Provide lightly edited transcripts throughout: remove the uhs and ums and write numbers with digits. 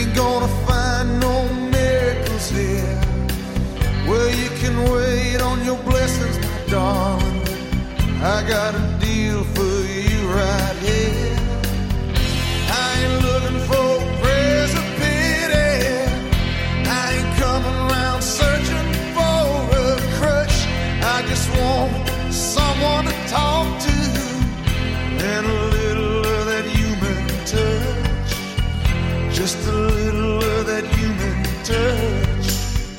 ain't gonna find no miracles here where you can wait on your blessings, my darling. I got a deal for you right here. I ain't looking for praise or pity. I ain't coming around searching for a crutch. I just want someone to talk to and a little of that human touch. Just a little of that human touch.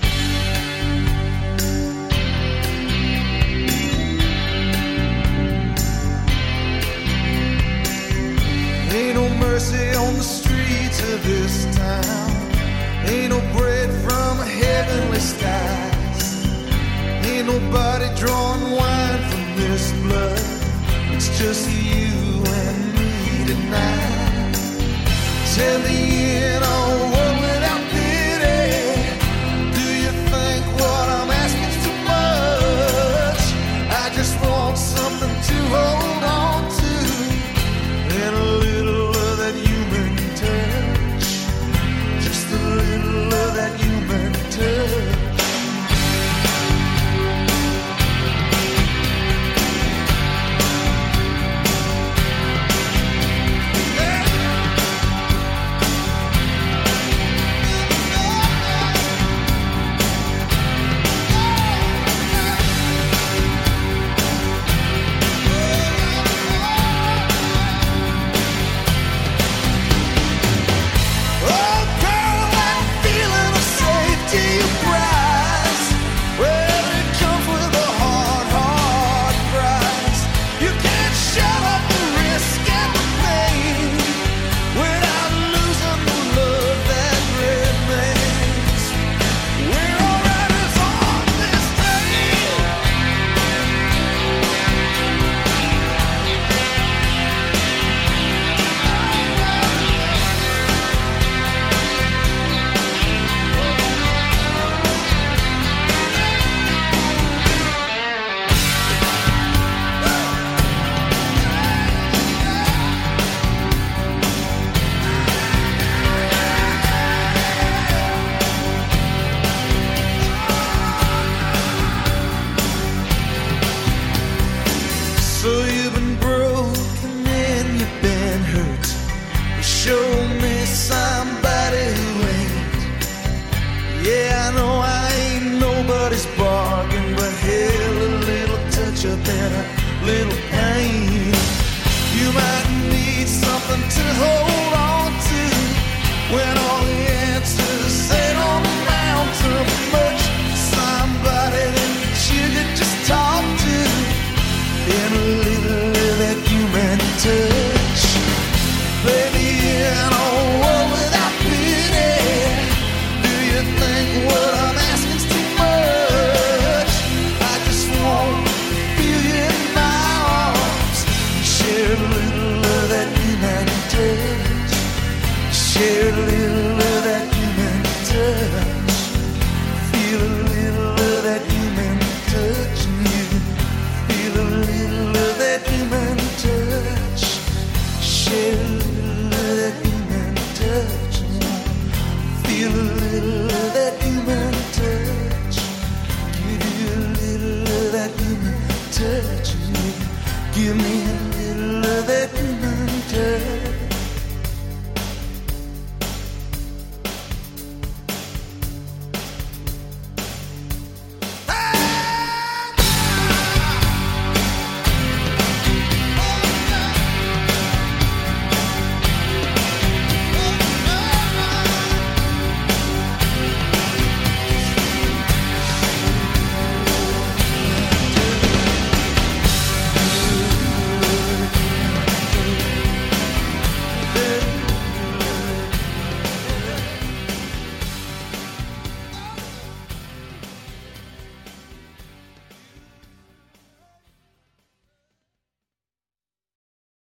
Ain't no mercy on the streets of this town. Ain't no bread from heavenly skies. Ain't nobody drawing wine from this blood. It's just you and me tonight. Tell me in a world without pity, do you think what I'm asking too much? I just want something to hold on to and a little of that human touch. Just a little of that human touch. So you've been broken and you've been hurt. Show me somebody who ain't. Yeah, I know I ain't nobody's bargain, but hell, a little touch up and a little pain. You might need something to hold on to when all the answers sit on the mountain. Much somebody that you could just talk to and a little of that human touch. Baby, in a world without pity, do you think what I'm asking is too much? I just want to feel you in my arms. Share a little of that human touch. Share a little of that human touch. Feel a little of that human touch in you. Feel a little of that human touch. Share a little of that human touch. Feel a little